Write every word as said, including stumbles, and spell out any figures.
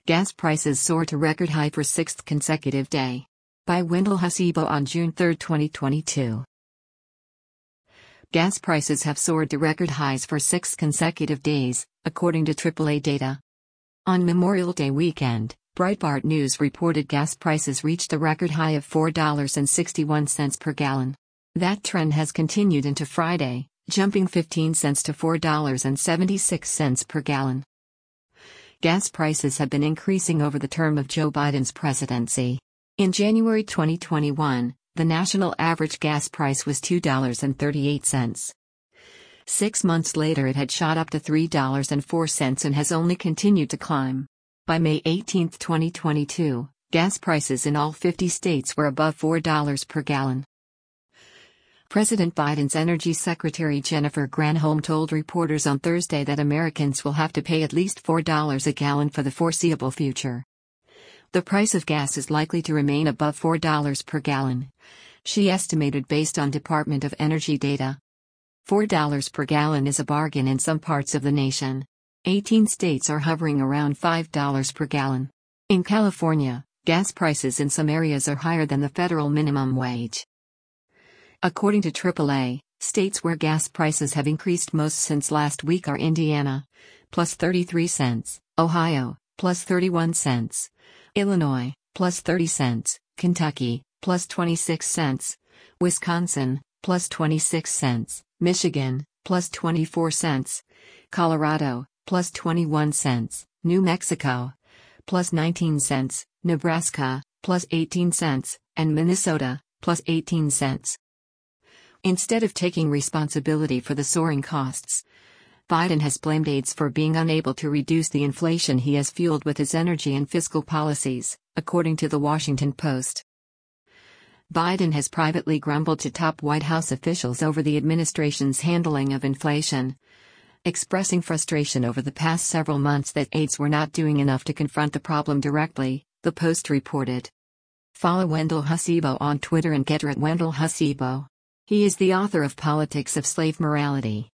Gas prices soar to record high for sixth consecutive day. By Wendell Hasibo on June third, twenty twenty-two. Gas prices have soared to record highs for six consecutive days, according to triple A data. On Memorial Day weekend, Breitbart News reported gas prices reached a record high of four dollars and sixty-one cents per gallon. That trend has continued into Friday, jumping fifteen cents to four dollars and seventy-six cents per gallon. Gas prices have been increasing over the term of Joe Biden's presidency. In January twenty twenty-one, the national average gas price was two dollars and thirty-eight cents. Six months later it had shot up to three dollars and four cents and has only continued to climb. By May eighteenth, twenty twenty-two, gas prices in all fifty states were above four dollars per gallon. President Biden's Energy Secretary Jennifer Granholm told reporters on Thursday that Americans will have to pay at least four dollars a gallon for the foreseeable future. The price of gas is likely to remain above four dollars per gallon, she estimated based on Department of Energy data. four dollars per gallon is a bargain in some parts of the nation. eighteen states are hovering around five dollars per gallon. In California, gas prices in some areas are higher than the federal minimum wage. According to triple A, states where gas prices have increased most since last week are Indiana, plus thirty-three cents, Ohio, plus thirty-one cents, Illinois, plus thirty cents, Kentucky, plus twenty-six cents, Wisconsin, plus twenty-six cents, Michigan, plus twenty-four cents, Colorado, plus twenty-one cents, New Mexico, plus nineteen cents, Nebraska, plus eighteen cents, and Minnesota, plus eighteen cents. Instead of taking responsibility for the soaring costs, Biden has blamed aides for being unable to reduce the inflation he has fueled with his energy and fiscal policies, according to The Washington Post. Biden has privately grumbled to top White House officials over the administration's handling of inflation, expressing frustration over the past several months that aides were not doing enough to confront the problem directly, the Post reported. Follow Wendell Hasibo on Twitter and get her at Wendell Hasibo. He is the author of Politics of Slave Morality.